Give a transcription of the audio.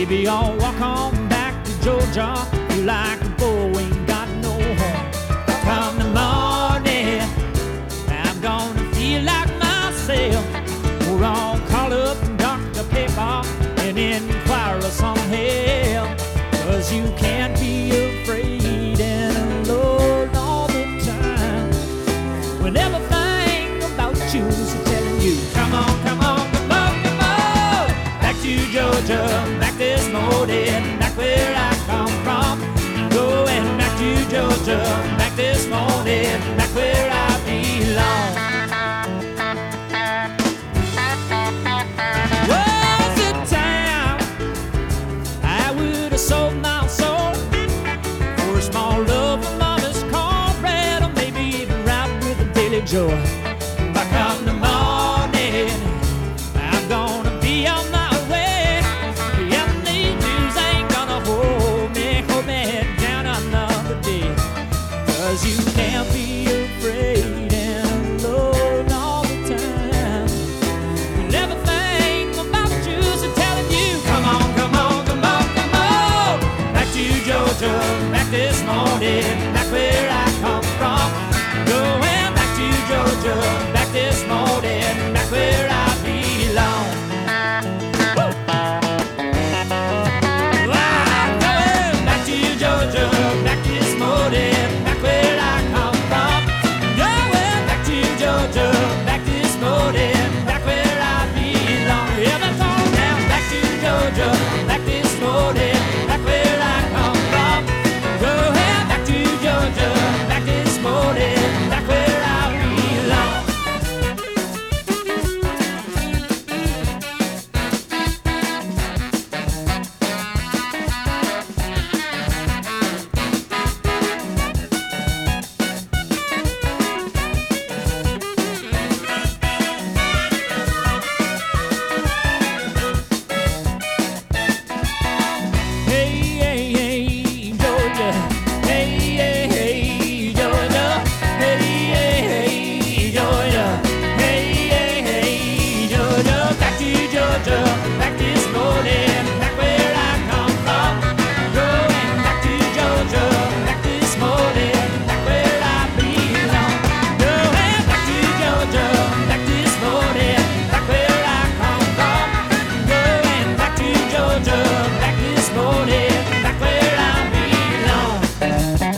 Maybe I'll walk on back to Georgia. Feel like a boy ain't got no home. Come the morning, I'm gonna feel like myself. We're all call up Dr. Paper and inquire of some help. 'Cause you can't be afraid and alone all the time when everything about you is telling you, come on, come on, come on, come on. Back to Georgia, back this morning, back where I come from. Going back to Georgia, back this morning, back where I belong. Was the time I would have sold my soul for a small loaf of mama's cornbread, or maybe even right with a daily joy. By come the morning, I'm gonna be on my way. Yeah, these news ain't gonna hold me down another day. 'Cause you can't be afraid and alone all the time. And everything about you's telling you, come on, come on, come on, come on. Back to Georgia, back this morning, back where I come from. Going back to Georgia, back this morning, back where I belong. Woo! I'm going back to Georgia, back this morning, back where I come from. Going back to Georgia, back this morning, back where I belong. Yeah, that's all down. Back to Georgia, back this morning, back where I come from. Going back to Georgia, back this morning, back where I belong. Hey, hey, hey, Georgia. Hey, hey, hey, Georgia. Hey, hey, hey, Georgia. Hey, hey, hey, Georgia. Back to Georgia, back this morning, back where I come from. Going back to Georgia, back this morning, back where I belong. Going back to Georgia, back this morning, back where I come from. Going back to Georgia, back this morning, back where I belong.